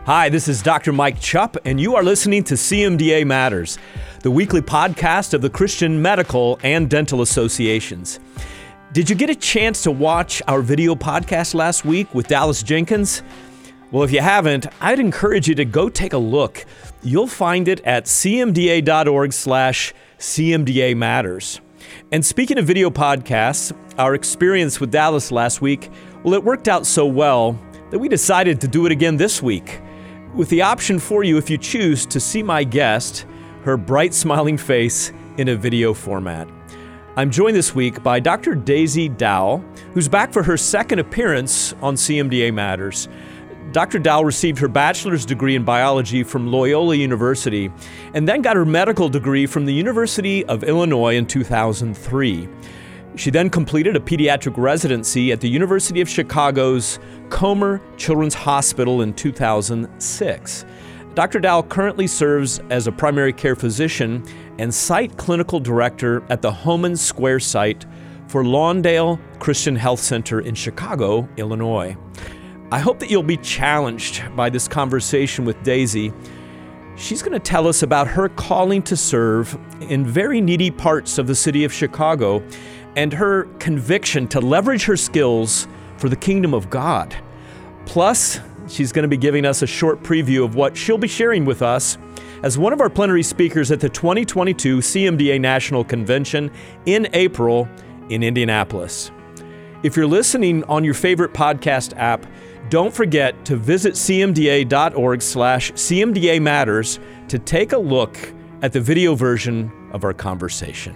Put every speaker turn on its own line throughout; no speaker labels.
Hi, this is Dr. Mike Chupp, and you are listening to CMDA Matters, the weekly podcast of the Christian Medical and Dental Associations. Did you get a chance to watch our video podcast last week with Dallas Jenkins? Well, if you haven't, I'd encourage you to go take a look. You'll find it at cmda.org/CMDA Matters. And speaking of video podcasts, our experience with Dallas last week, well, it worked out so well that we decided to do it again this week, with the option for you, if you choose, to see my guest, her bright smiling face, in a video format. I'm joined this week by Dr. Daisy Dowell, who's back for her second appearance on CMDA Matters. Dr. Dowell received her bachelor's degree in biology from Loyola University and then got her medical degree from the University of Illinois in 2003. She then completed a pediatric residency at the University of Chicago's Comer Children's Hospital in 2006. Dr. Dowell currently serves as a primary care physician and site clinical director at the Homan Square site for Lawndale Christian Health Center in Chicago, Illinois. I hope that you'll be challenged by this conversation with Daisy. She's going to tell us about her calling to serve in very needy parts of the city of Chicago and her conviction to leverage her skills for the kingdom of God. Plus, she's going to be giving us a short preview of what she'll be sharing with us as one of our plenary speakers at the 2022 CMDA National Convention in April in Indianapolis. If you're listening on your favorite podcast app, don't forget to visit cmda.org/CMDA Matters to take a look at the video version of our conversation.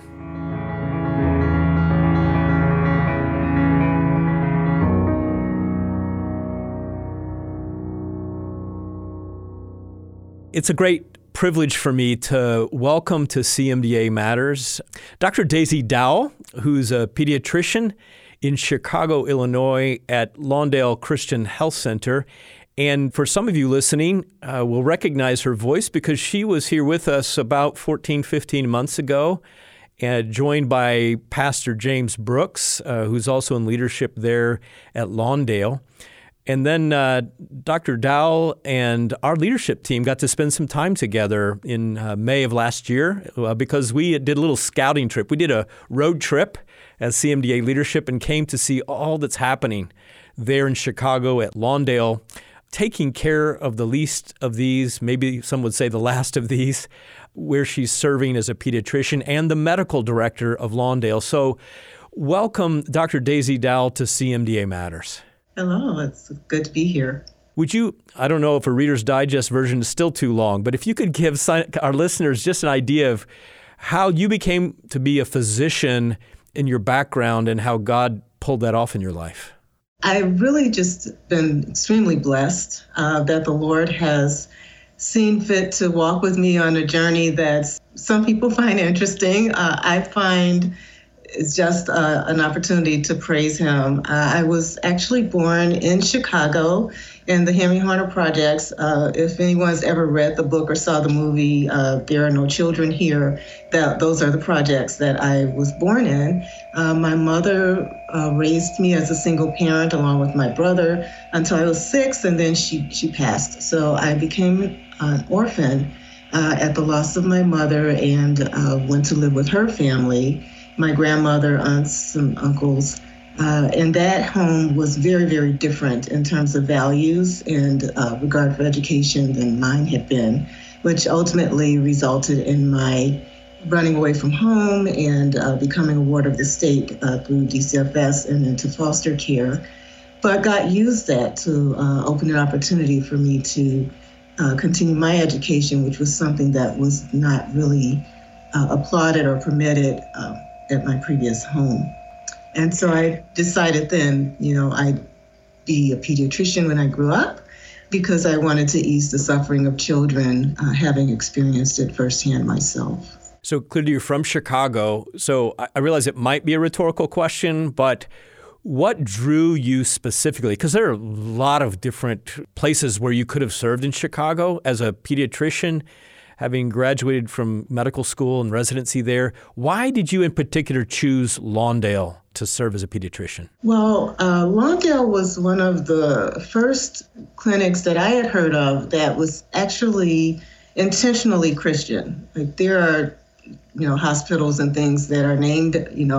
It's a great privilege for me to welcome to CMDA Matters Dr. Daisy Dowell, who's a pediatrician in Chicago, Illinois at Lawndale Christian Health Center. And for some of you listening, will recognize her voice because she was here with us about 15 months ago, joined by Pastor James Brooks, who's also in leadership there at Lawndale. And then Dr. Dowell and our leadership team got to spend some time together in May of last year because we did a little scouting trip. We did a road trip as CMDA leadership and came to see all that's happening there in Chicago at Lawndale, taking care of the least of these, maybe some would say the last of these, where she's serving as a pediatrician and the medical director of Lawndale. So welcome, Dr. Daisy Dowell, to CMDA Matters.
Hello, it's good to be here.
Would you, I don't know if a Reader's Digest version is still too long, but if you could give our listeners just an idea of how you became to be a physician in your background and how God pulled that off in your life.
I've really just been extremely blessed that the Lord has seen fit to walk with me on a journey that some people find interesting. I find it's just an opportunity to praise Him. I was actually born in Chicago in the Henry Horner Projects. If anyone's ever read the book or saw the movie, There Are No Children Here, those are the projects that I was born in. My mother raised me as a single parent along with my brother until I was 6, and then she passed. So I became an orphan at the loss of my mother and went to live with her family. My grandmother, aunts, and uncles. And that home was very, very different in terms of values and regard for education than mine had been, which ultimately resulted in my running away from home and becoming a ward of the state through DCFS and into foster care. But God used that to open an opportunity for me to continue my education, which was something that was not really applauded or permitted at my previous home. And so I decided then, I'd be a pediatrician when I grew up because I wanted to ease the suffering of children, having experienced it firsthand myself.
So clearly you're from Chicago. So I realize it might be a rhetorical question, but what drew you specifically? Because there are a lot of different places where you could have served in Chicago as a pediatrician. having graduated from medical school and residency there. Why did you in particular choose Lawndale to serve as a pediatrician?
Well, Lawndale was one of the first clinics that I had heard of that was actually intentionally Christian. Like there are, hospitals and things that are named,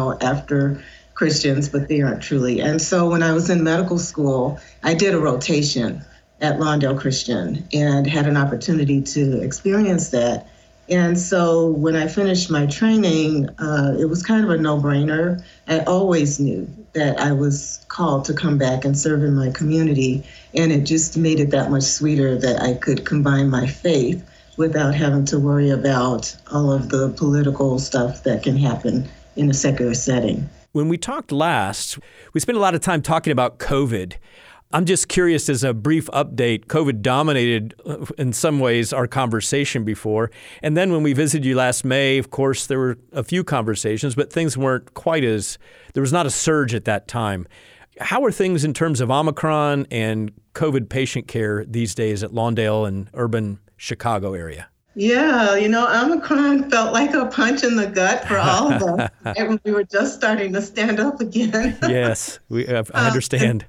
after Christians, but they aren't truly. And so when I was in medical school, I did a rotation at Lawndale Christian and had an opportunity to experience that. And so when I finished my training, it was kind of a no-brainer. I always knew that I was called to come back and serve in my community, and it just made it that much sweeter that I could combine my faith without having to worry about all of the political stuff that can happen in a secular setting.
When we talked last, we spent a lot of time talking about COVID. I'm just curious, as a brief update, COVID dominated in some ways our conversation before. And then when we visited you last May, of course, there were a few conversations, but things weren't quite there was not a surge at that time. How are things in terms of Omicron and COVID patient care these days at Lawndale and urban Chicago area?
Yeah, Omicron felt like a punch in the gut for all of us. And we were just starting to stand up again.
Yes, I understand.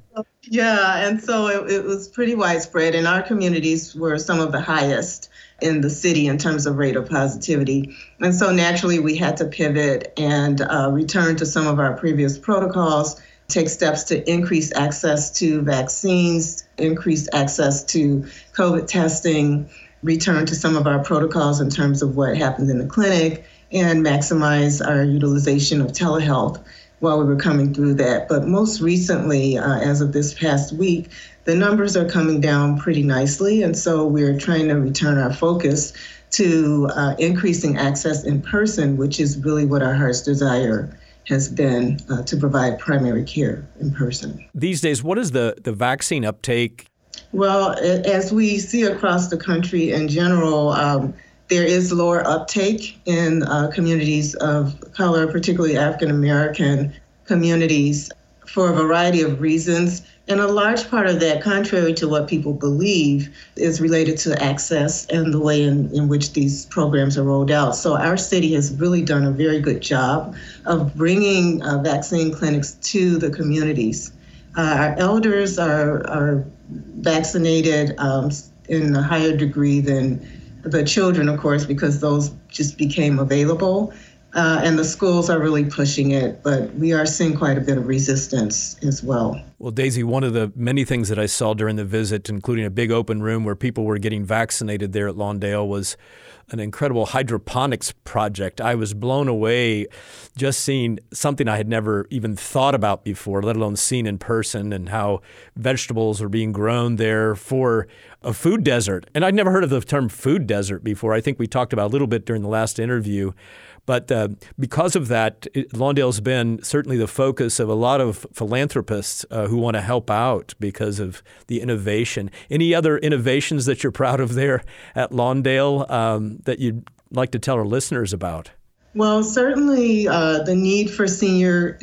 And so it was pretty widespread, and our communities were some of the highest in the city in terms of rate of positivity. And so naturally, we had to pivot and return to some of our previous protocols, take steps to increase access to vaccines, increase access to COVID testing, return to some of our protocols in terms of what happens in the clinic, and maximize our utilization of telehealth while we were coming through that. But most recently, as of this past week, the numbers are coming down pretty nicely. And so we're trying to return our focus to increasing access in person, which is really what our heart's desire has been, to provide primary care in person.
These days, what is the vaccine uptake?
Well, as we see across the country in general, there is lower uptake in communities of color, particularly African-American communities, for a variety of reasons. And a large part of that, contrary to what people believe, is related to access and the way in which these programs are rolled out. So our city has really done a very good job of bringing vaccine clinics to the communities. Our elders are vaccinated in a higher degree than the children, of course, because those just became available. And the schools are really pushing it, but we are seeing quite a bit of resistance as well.
Well, Daisy, one of the many things that I saw during the visit, including a big open room where people were getting vaccinated there at Lawndale, was an incredible hydroponics project. I was blown away just seeing something I had never even thought about before, let alone seen in person, and how vegetables were being grown there for a food desert. And I'd never heard of the term food desert before. I think we talked about it a little bit during the last interview. But because of that, Lawndale's been certainly the focus of a lot of philanthropists who want to help out because of the innovation. Any other innovations that you're proud of there at Lawndale that you'd like to tell our listeners about?
Well, certainly the need for senior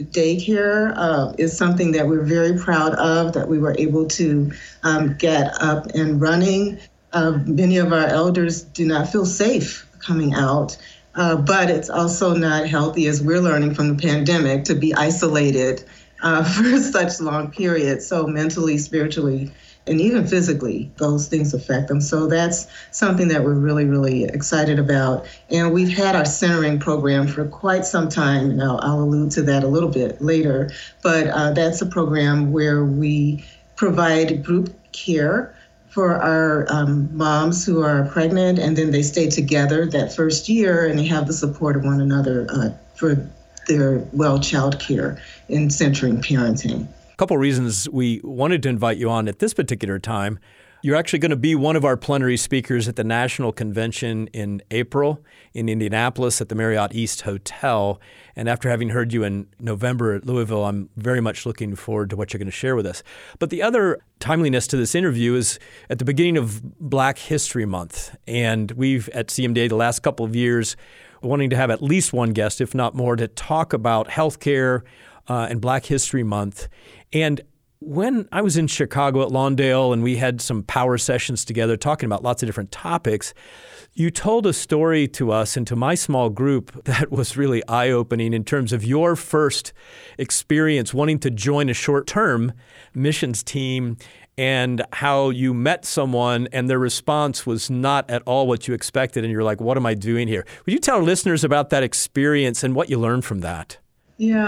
daycare is something that we're very proud of, that we were able to get up and running. Many of our elders do not feel safe coming out. But it's also not healthy, as we're learning from the pandemic, to be isolated for such long periods. So mentally, spiritually, and even physically, those things affect them. So that's something that we're really, really excited about. And we've had our centering program for quite some time. And I'll allude to that a little bit later. But that's a program where we provide group care for our moms who are pregnant, and then they stay together that first year, and they have the support of one another for their child care in centering parenting.
A couple reasons we wanted to invite you on at this particular time. You're actually going to be one of our plenary speakers at the National Convention in April in Indianapolis at the Marriott East Hotel. And after having heard you in November at Louisville, I'm very much looking forward to what you're going to share with us. But the other timeliness to this interview is at the beginning of Black History Month. And we've at CMDA the last couple of years wanting to have at least one guest, if not more, to talk about healthcare and Black History Month. And When I was in Chicago at Lawndale and we had some power sessions together talking about lots of different topics, you told a story to us and to my small group that was really eye-opening in terms of your first experience wanting to join a short-term missions team and how you met someone and their response was not at all what you expected and you're like, what am I doing here? Would you tell our listeners about that experience and what you learned from that?
Yeah,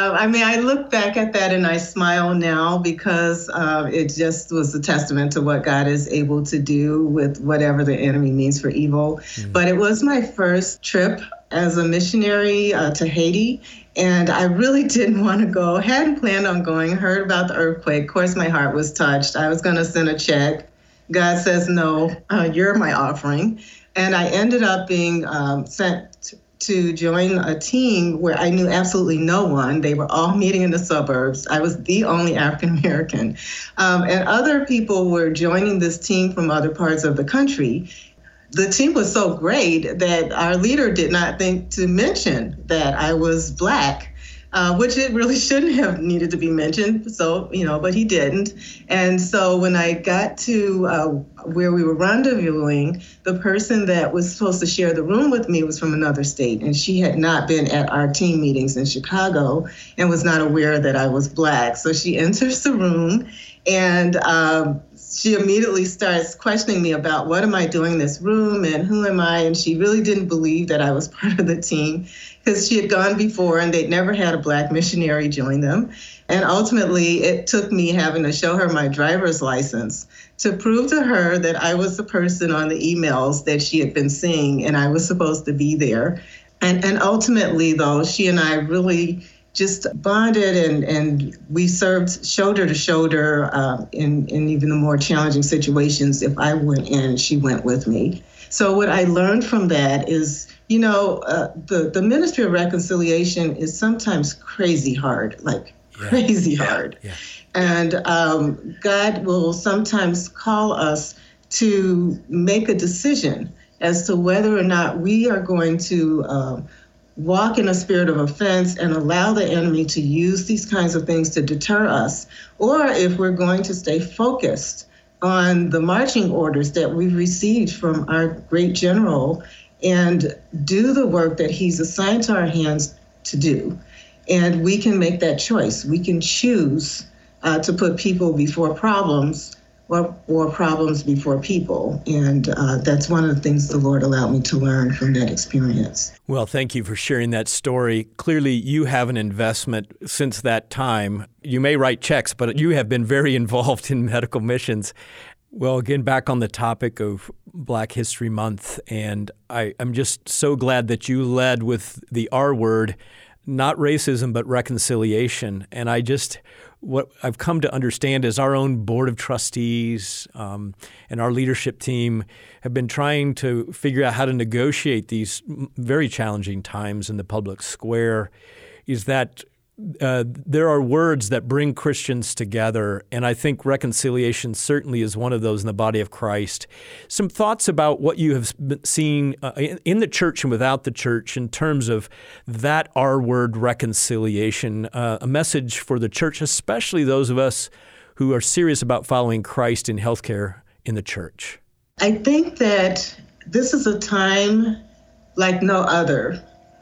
I look back at that and I smile now because it just was a testament to what God is able to do with whatever the enemy means for evil. But it was my first trip as a missionary to Haiti. And I really didn't want to go, hadn't planned on going, heard about the earthquake. Of course, my heart was touched. I was going to send a check. God says, no, you're my offering. And I ended up being sent to join a team where I knew absolutely no one. They were all meeting in the suburbs. I was the only African American. And other people were joining this team from other parts of the country. The team was so great that our leader did not think to mention that I was Black, which it really shouldn't have needed to be mentioned. So, but he didn't. And so when I got to where we were rendezvousing, the person that was supposed to share the room with me was from another state. And she had not been at our team meetings in Chicago and was not aware that I was Black. So she enters the room and she immediately starts questioning me about what am I doing in this room and who am I? And she really didn't believe that I was part of the team because she had gone before and they'd never had a Black missionary join them. And ultimately, it took me having to show her my driver's license to prove to her that I was the person on the emails that she had been seeing and I was supposed to be there. And ultimately, though, she and I really just bonded and we served shoulder to shoulder in even the more challenging situations. If I went in, she went with me. So what I learned from that is, the ministry of reconciliation is sometimes crazy hard, crazy hard. Yeah. And God will sometimes call us to make a decision as to whether or not we are going to walk in a spirit of offense and allow the enemy to use these kinds of things to deter us, or if we're going to stay focused on the marching orders that we've received from our great general and do the work that he's assigned to our hands to do. And we can make that choice. We can choose to put people before problems or problems before people. And that's one of the things the Lord allowed me to learn from that experience.
Well, thank you for sharing that story. Clearly, you have an investment since that time. You may write checks, but you have been very involved in medical missions. Well, again, back on the topic of Black History Month, and I'm just so glad that you led with the R word, not racism, but reconciliation. And what I've come to understand is our own board of trustees and our leadership team have been trying to figure out how to negotiate these very challenging times in the public square, is that there are words that bring Christians together, and I think reconciliation certainly is one of those in the body of Christ. Some thoughts about what you have seen in the church and without the church in terms of that R word, reconciliation, a message for the church, especially those of us who are serious about following Christ in healthcare in the church.
I think that this is a time like no other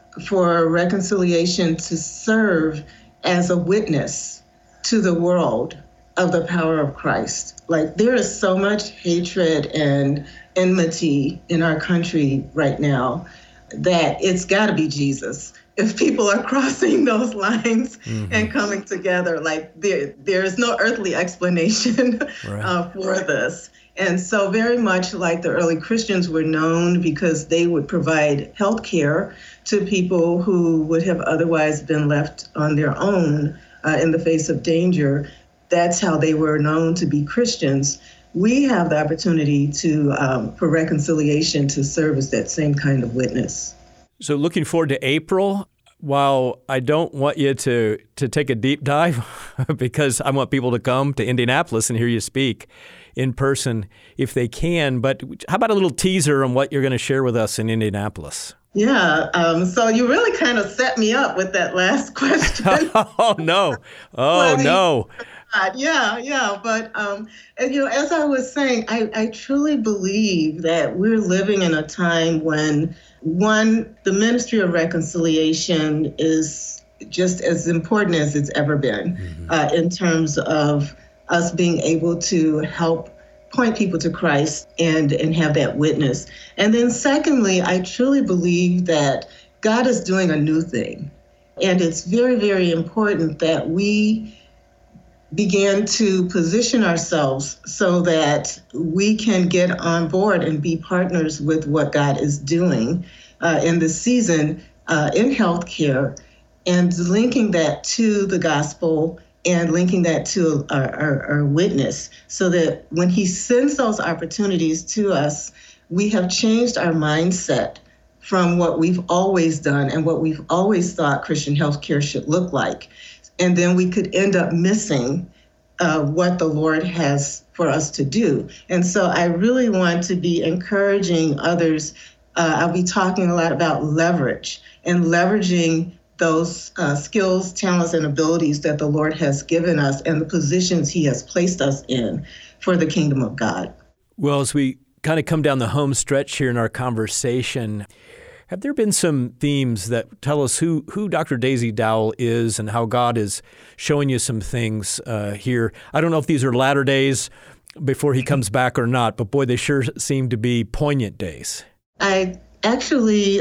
for reconciliation to serve as a witness to the world of the power of Christ. There is so much hatred and enmity in our country right now that it's got to be Jesus. If people are crossing those lines and coming together, there is no earthly explanation for this. And so very much like the early Christians were known because they would provide health care to people who would have otherwise been left on their own in the face of danger. That's how they were known to be Christians. We have the opportunity for reconciliation to serve as that same kind of witness.
So looking forward to April. While I don't want you to take a deep dive because I want people to come to Indianapolis and hear you speak in person if they can, but how about a little teaser on what you're going to share with us in Indianapolis?
Yeah, so you really kind of set me up with that last question.
Oh, no. Oh, no.
Yeah. But, and, as I was saying, I truly believe that we're living in a time when, one, the ministry of reconciliation is just as important as it's ever been in terms of us being able to help point people to Christ and have that witness. And then secondly, I truly believe that God is doing a new thing. And it's very, very important that we begin to position ourselves so that we can get on board and be partners with what God is doing in this season in healthcare, and linking that to the gospel and linking that to our witness, so that when he sends those opportunities to us, we have changed our mindset from what we've always done and what we've always thought Christian healthcare should look like. And then we could end up missing what the Lord has for us to do. And so I really want to be encouraging others. I'll be talking a lot about leverage and leveraging those skills, talents, and abilities that the Lord has given us and the positions he has placed us in for the kingdom of God.
Well, as we kind of come down the home stretch here in our conversation, have there been some themes that tell us who Dr. Daisy Dowell is and how God is showing you some things here? I don't know if these are latter days before he comes back or not, but boy, they sure seem to be poignant days.
I actually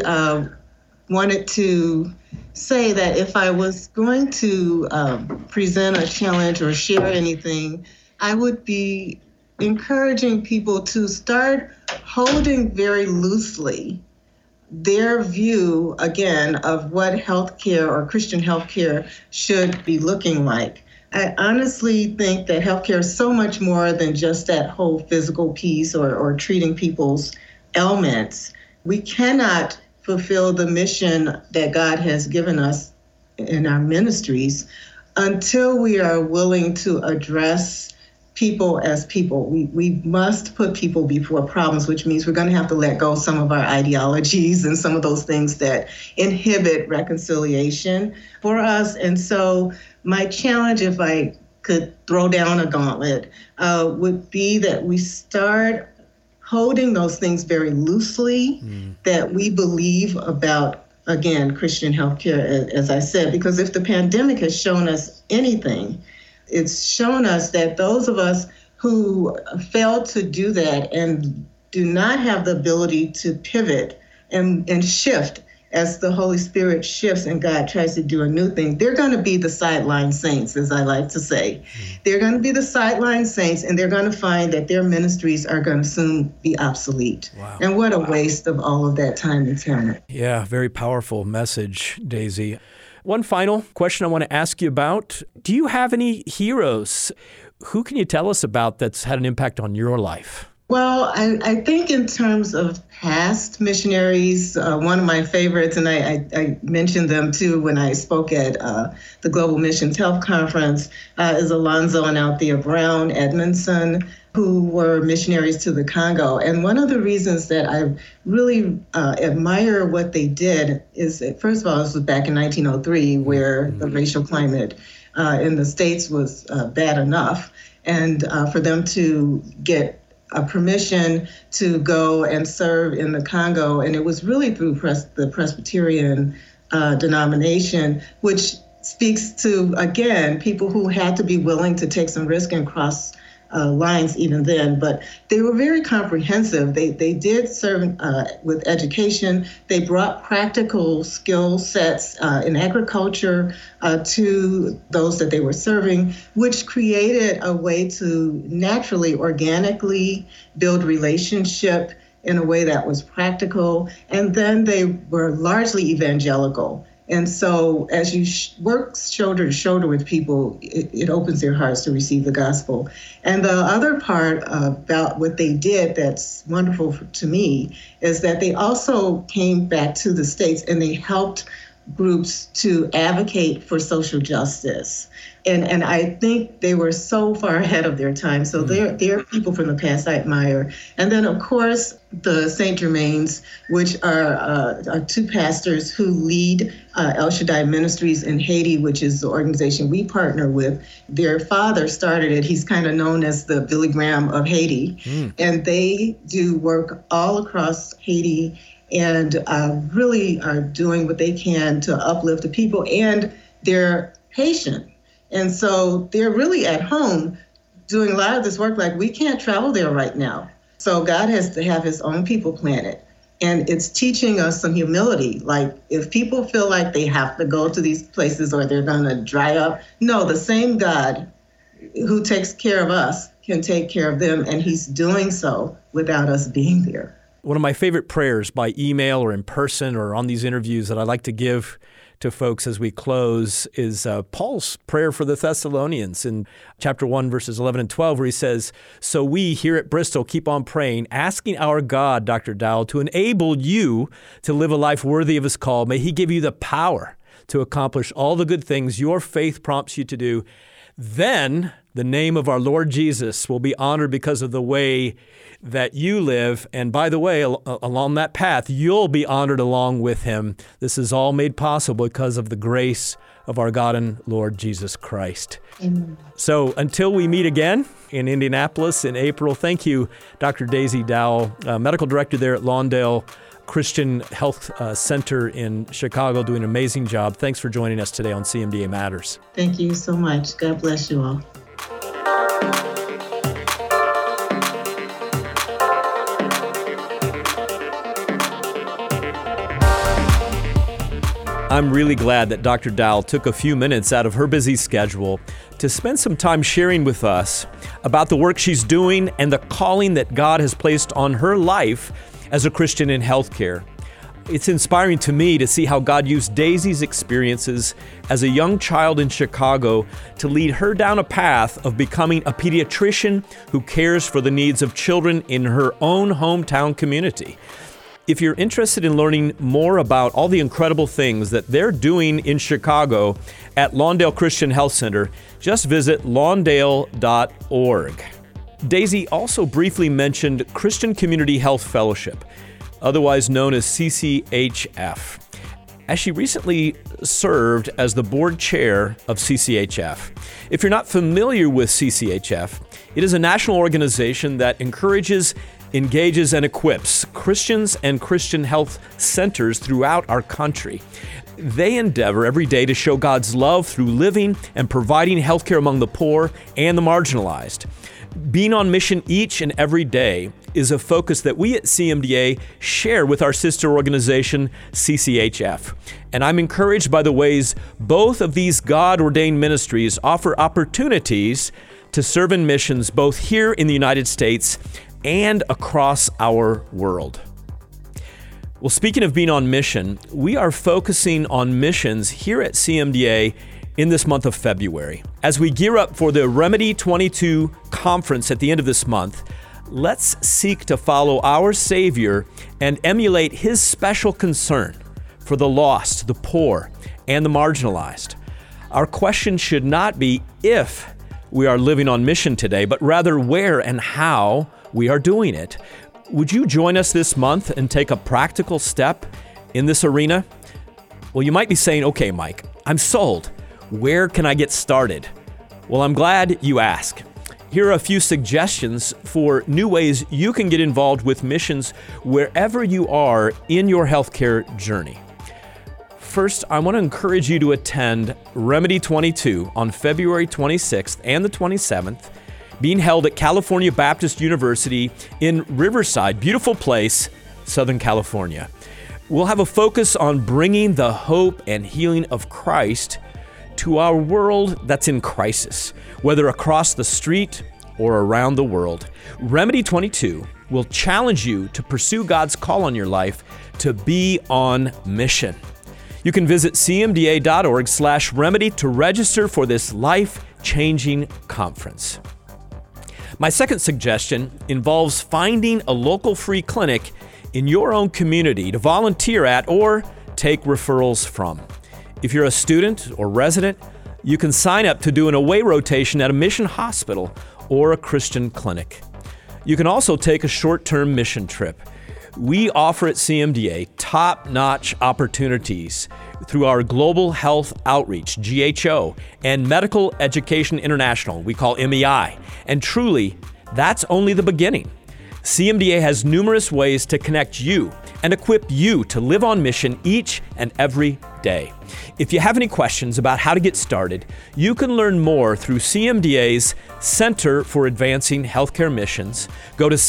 wanted to say that if I was going to present a challenge or share anything, I would be encouraging people to start holding very loosely their view, again, of what healthcare or Christian healthcare should be looking like. I honestly think that healthcare is so much more than just that whole physical piece or treating people's ailments. We cannot fulfill the mission that God has given us in our ministries until we are willing to address people as people. We must put people before problems, which means we're going to have to let go some of our ideologies and some of those things that inhibit reconciliation for us. And so my challenge, if I could throw down a gauntlet, would be that we start holding those things very loosely, that we believe about, again, Christian healthcare, as I said, because if the pandemic has shown us anything, it's shown us that those of us who fail to do that and do not have the ability to pivot and shift as the Holy Spirit shifts and God tries to do a new thing, they're going to be the sideline saints, as I like to say. They're going to be the sideline saints, and they're going to find that their ministries are going to soon be obsolete. Wow. And what a waste of all of that time and talent.
Yeah, very powerful message, Daisy. One final question I want to ask you about. Do you have any heroes? Who can you tell us about that's had an impact on your life?
Well, I think in terms of past missionaries, one of my favorites, and I mentioned them too when I spoke at the Global Missions Health Conference, is Alonzo and Althea Brown Edmondson, who were missionaries to the Congo. And one of the reasons that I really admire what they did is that, first of all, this was back in 1903, where the racial climate in the States was bad enough. And for them to get a permission to go and serve in the Congo, and it was really through the Presbyterian denomination, which speaks to, again, people who had to be willing to take some risk and cross lines even then, but they were very comprehensive. They did serve with education. They brought practical skill sets in agriculture to those that they were serving, which created a way to naturally, organically build relationship in a way that was practical. And then they were largely evangelical. And so as you work shoulder to shoulder with people, it opens their hearts to receive the gospel. And the other part about what they did that's wonderful to me is that they also came back to the States and they helped groups to advocate for social justice. And I think they were so far ahead of their time. So they're people from the past I admire. And then, of course, the St. Germains, which are two pastors who lead El Shaddai Ministries in Haiti, which is the organization we partner with. Their father started it. He's kind of known as the Billy Graham of Haiti. And they do work all across Haiti and really are doing what they can to uplift the people. And they're patient. And so they're really at home doing a lot of this work. Like, we can't travel there right now. So God has to have his own people planet. And it's teaching us some humility. Like, if people feel like they have to go to these places or they're going to dry up, no, the same God who takes care of us can take care of them. And he's doing so without us being there.
One of my favorite prayers by email or in person or on these interviews that I like to give to folks as we close is Paul's prayer for the Thessalonians in chapter 1, verses 11 and 12, where he says, "So we here at Bristol keep on praying, asking our God, Dr. Dowell, to enable you to live a life worthy of his call. May he give you the power to accomplish all the good things your faith prompts you to do. Then the name of our Lord Jesus will be honored because of the way that you live. And by the way, along that path, you'll be honored along with him. This is all made possible because of the grace of our God and Lord Jesus Christ." Amen. So until we meet again in Indianapolis in April, thank you, Dr. Daisy Dowell, medical director there at Lawndale Christian Health Center in Chicago, doing an amazing job. Thanks for joining us today on CMDA Matters.
Thank you so much. God bless you all.
I'm really glad that Dr. Dowell took a few minutes out of her busy schedule to spend some time sharing with us about the work she's doing and the calling that God has placed on her life as a Christian in healthcare. It's inspiring to me to see how God used Daisy's experiences as a young child in Chicago to lead her down a path of becoming a pediatrician who cares for the needs of children in her own hometown community. If you're interested in learning more about all the incredible things that they're doing in Chicago at Lawndale Christian Health Center, just visit lawndale.org. Daisy also briefly mentioned Christian Community Health Fellowship, otherwise known as CCHF, as she recently served as the board chair of CCHF. If you're not familiar with CCHF, it is a national organization that encourages, engages, and equips Christians and Christian health centers throughout our country. They endeavor every day to show God's love through living and providing healthcare among the poor and the marginalized. Being on mission each and every day is a focus that we at CMDA share with our sister organization, CCHF. And I'm encouraged by the ways both of these God-ordained ministries offer opportunities to serve in missions both here in the United States and across our world. Well, speaking of being on mission, we are focusing on missions here at CMDA in this month of February. As we gear up for the Remedy 22 conference at the end of this month, let's seek to follow our Savior and emulate his special concern for the lost, the poor, and the marginalized. Our question should not be if we are living on mission today, but rather where and how we are doing it. Would you join us this month and take a practical step in this arena? Well, you might be saying, okay, Mike, I'm sold. Where can I get started? Well, I'm glad you asked. Here are a few suggestions for new ways you can get involved with missions wherever you are in your healthcare journey. First, I want to encourage you to attend Remedy 22 on February 26th and the 27th, being held at California Baptist University in Riverside, beautiful place, Southern California. We'll have a focus on bringing the hope and healing of Christ to our world that's in crisis, whether across the street or around the world. Remedy 22 will challenge you to pursue God's call on your life to be on mission. You can visit cmda.org/remedy to register for this life-changing conference. My second suggestion involves finding a local free clinic in your own community to volunteer at or take referrals from. If you're a student or resident, you can sign up to do an away rotation at a mission hospital or a Christian clinic. You can also take a short-term mission trip. We offer at CMDA top-notch opportunities through our Global Health Outreach, GHO, and Medical Education International, we call MEI. And truly, that's only the beginning. CMDA has numerous ways to connect you and equip you to live on mission each and every day. If you have any questions about how to get started, you can learn more through CMDA's Center for Advancing Healthcare Missions. Go to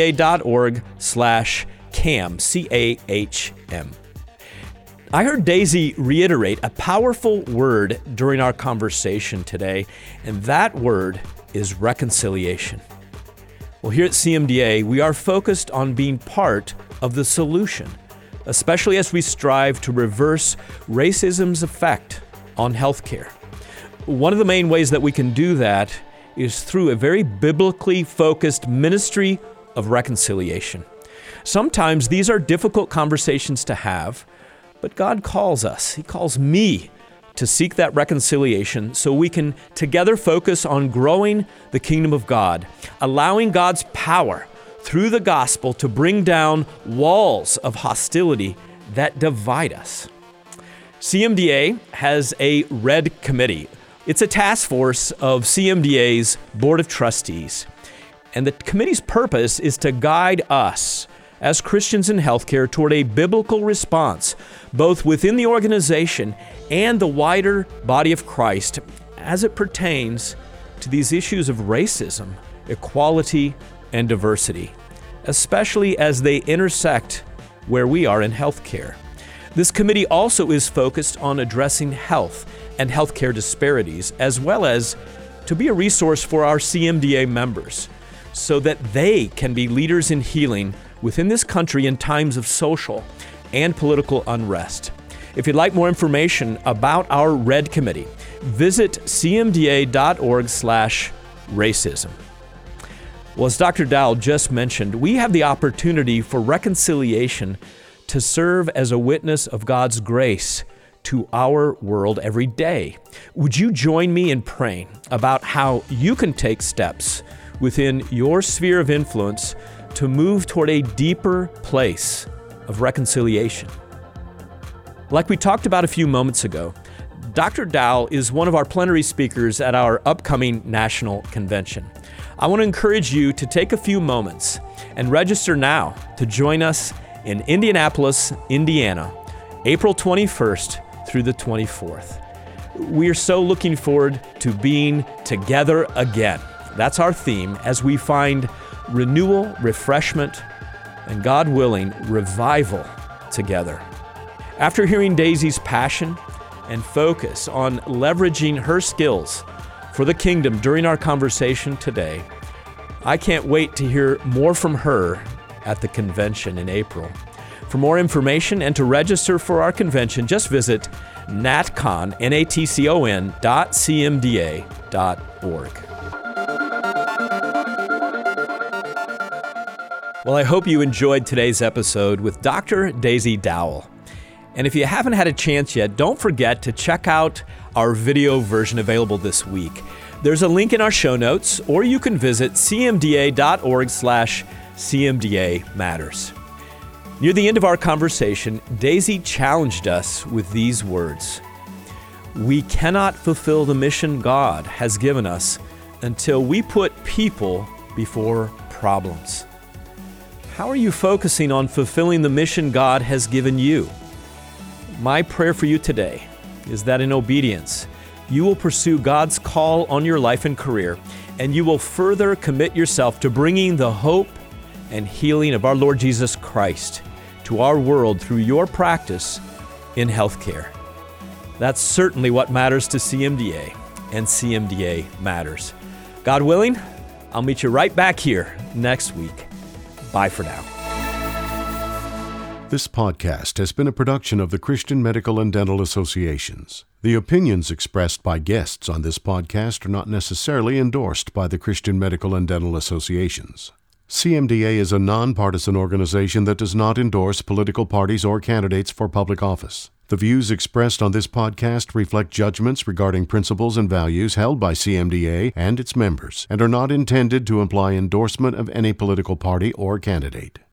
cmda.org/CAHM, C-A-H-M. I heard Daisy reiterate a powerful word during our conversation today, and that word is reconciliation. Well, here at CMDA, we are focused on being part of the solution, especially as we strive to reverse racism's effect on healthcare. One of the main ways that we can do that is through a very biblically focused ministry of reconciliation. Sometimes these are difficult conversations to have, but God calls us. He calls me to seek that reconciliation so we can together focus on growing the kingdom of God, allowing God's power through the gospel to bring down walls of hostility that divide us. CMDA has a Red Committee. It's a task force of CMDA's Board of Trustees. And the committee's purpose is to guide us as Christians in healthcare toward a biblical response, both within the organization and the wider body of Christ, as it pertains to these issues of racism, equality, and diversity, especially as they intersect where we are in healthcare. This committee also is focused on addressing health and healthcare disparities, as well as to be a resource for our CMDA members so that they can be leaders in healing within this country in times of social and political unrest. If you'd like more information about our Red Committee, visit cmda.org/racism. Well, as Dr. Dowell just mentioned, we have the opportunity for reconciliation to serve as a witness of God's grace to our world every day. Would you join me in praying about how you can take steps within your sphere of influence to move toward a deeper place of reconciliation? Like we talked about a few moments ago, Dr. Dowell is one of our plenary speakers at our upcoming national convention. I want to encourage you to take a few moments and register now to join us in Indianapolis, Indiana, April 21st through the 24th. We are so looking forward to being together again. That's our theme as we find renewal, refreshment, and God willing, revival together. After hearing Daisy's passion and focus on leveraging her skills for the kingdom during our conversation today, I can't wait to hear more from her at the convention in April. For more information and to register for our convention, just visit natcon.cmda.org. Well, I hope you enjoyed today's episode with Dr. Daisy Dowell. And if you haven't had a chance yet, don't forget to check out our video version available this week. There's a link in our show notes, or you can visit cmda.org/CMDA Matters. Near the end of our conversation, Daisy challenged us with these words: "We cannot fulfill the mission God has given us until we put people before problems." How are you focusing on fulfilling the mission God has given you? My prayer for you today is that in obedience, you will pursue God's call on your life and career, and you will further commit yourself to bringing the hope and healing of our Lord Jesus Christ to our world through your practice in healthcare. That's certainly what matters to CMDA, and CMDA matters. God willing, I'll meet you right back here next week. Bye for now.
This podcast has been a production of the Christian Medical and Dental Associations. The opinions expressed by guests on this podcast are not necessarily endorsed by the Christian Medical and Dental Associations. CMDA is a nonpartisan organization that does not endorse political parties or candidates for public office. The views expressed on this podcast reflect judgments regarding principles and values held by CMDA and its members and are not intended to imply endorsement of any political party or candidate.